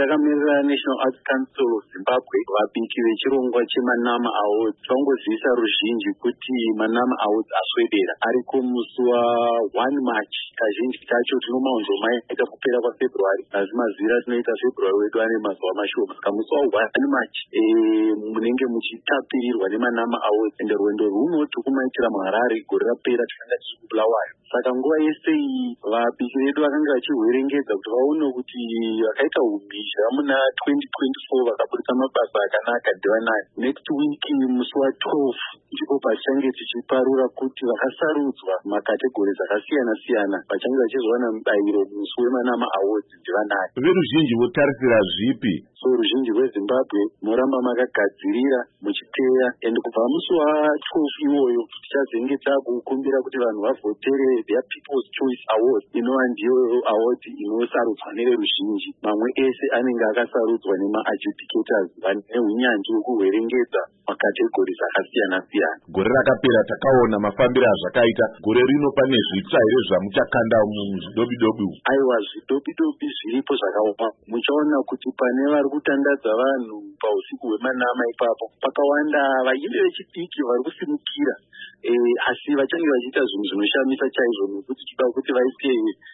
ndakamirira National Arts Council of Zimbabwe. Vabiki vechirongwa cheManama Awards vangozivisa ruzhinji kuti Manama Awards aswedera. Ariko musi wa1 March kazhinji kacho tinomaonzomaita kupera kwaFebruary, asi mazira tinoita February wedu ane mazuva mashoma. Saka musi wa1 March munenge muchitapirirwa neManama Awards, ende rwendo runoti kumaitira muHarare gore rapera tikanga tiri kuBulawayo. Saka nguva yese iyi vabiki vedu vakanga vachiverengedza kuti vaone kuti vakaita umhizha muna 2024 vakaburitsa mabasa akanaka ndivanayo. Next week musi wa12 ndipo pachange tichiparura kuti vakasarudzwa makategori dzakasiyana siyana vachange vachizowana mubayiro musi weManama Awards ndivanayo. Veruzhinji votarisira zvipi? So ruzhinji rweZimbabwe moramba makagadzirira muchiteya, ende kubva musi wa12 iwoyo tichazenge takukumbira kuti vanhu vavhotere their People's Choice Award, inova ndiyo award inosarudzwa neveruzhinji. Mamwe ese anenge akasarudzwa nema-adjudicators vane hunyanzvi hwekuverengedza makategori akasiyana siyana. Gore rakapera takaona mafambiro azvakaita. Gore rino pane zvitsva here zvamuchakanda muzvidobidobi? Aiwa, zvidobidobi zviripo zvakaoma. Muchaona kuti pane vari kutandadza vanhu pausiku hweManama ipapo pakawanda vaimbi vechidiki vari kusimukira, asi vachange vachiita zvinhu zvinoshamisa chaizvo, nekuti tinoda kuti vaise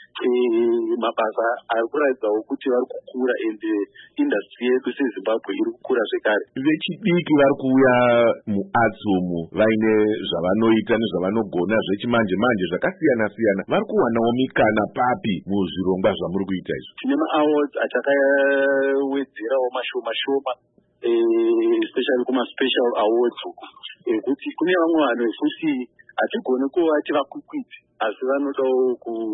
mabasa ari kuratidzawo kuti vari kukura, ende industry yedu seZimbabwe iri kukura zvekare. Vechidiki vari kuuya muarts umu vaine zvavanoita nezvavanogona zvechimanje manje zvakasiyana siyana, vari kuwanawo mikana papi muzvirongwa zvamuri kuita izvo? Tine ma-awards atakawedzerawo mashoma shoma, especially kuma-special awards, kuti kune vamwe vanhu vefusi hatigone kuvati vakwikwidzi, asi vanodawo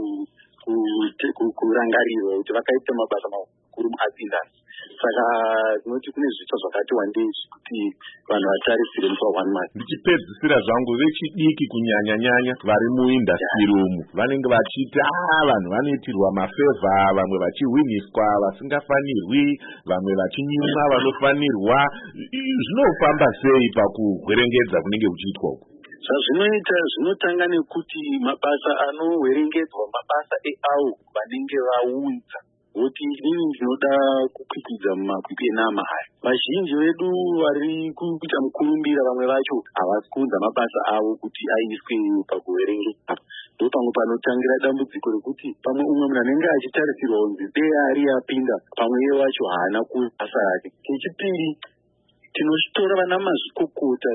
kurangarirwa kuti vakaita mabasa makuru muarts industry. Saka tinoti kune zvitsva zvakati wandei kuti vanhu vatarisire musi wa1 March. Ndichipedzisira zvangu, vechidiki kunyanya vari muindastry umu vanenge vachiti vanhu vanoitirwa mafevha, vamwe vachiwiniswa vasingafanirwi, vamwe vachinyimwa vanofanirwa. Zvinofamba sei pakuverengedza kunenge kuchiitwa uku? Zvazvinoita zvinotanga nekuti mabasa anoverengedzwa mabasa eavo vanenge vaunza, kuti inini ndinoda kukwikwidza mumakwikwi enama aya. Vazhinji vedu vari kuita mukurumbira, vamwe vacho havasi kuunza mabasa avo kuti aiswe pakuverengedza. Ndo pamwe panotangira dambudziko rekuti pamwe umwe munhu anenge achitarisirwa kunzi dei ari yapinda, pamwe iye wacho haana kubasa rake. Chechipiri, tinotora vana mazvikokota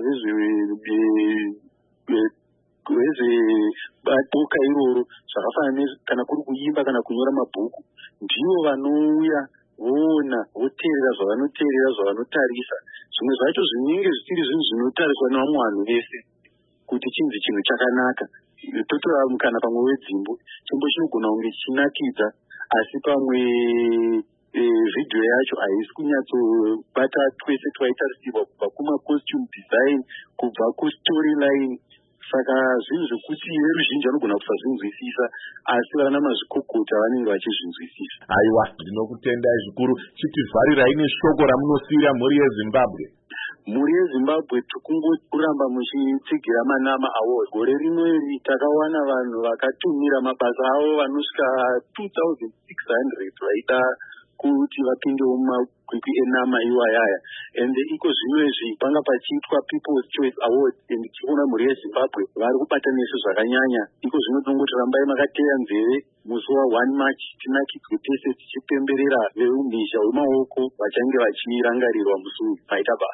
vezveboka iroro, zvakafanana kana kuri kuimba kana kunyora mabhuku, ndivo vanouya voona voteerera zvavanoteerera zvavanotarisa. Zvimwe zvacho zvinenge zvisiri zvinhu zvinotariswa nevamwe vanhu vese kuti chinzi chinhu chakanaka. Totora mukana pamwe wedzimbo, chimbo chinogona kunge chinakidza, asi pamwe video yacho haisi kunyatsobata twese twaitarisirwa, kubva kuma-costume design, kubva ku-storyline. Saka zvinhu zvekuti veruzhinji vanogona kusazvinzwisisa, asi vana mazvikokota vanenge vachizvinzwisisa. Aiwa, ndinokutendai zvikuru. Chitivharirai neshoko ramunosiyira mhuri yeZimbabwe. Mhuri yeZimbabwe tikungokuramba muchitsigira Manama Awards. Gore rino iri takawana vanhu vakatumira mabasa avo vanosvika 2600 vaida kuti vapindewo mumakwikwi enama iwayaya. Ende iko zvinezvi panga pachiitwa People's Choice Award, ende tichiona mhuri yeZimbabwe vari kubata nesu zvakanyanya. Iko zvino tinongoti rambai makateya nzeve, musi wa1 March tinakidzwe tese tichipemberera veumhizha hwemaoko vachange vachirangarirwa musi uyu. Maita basa.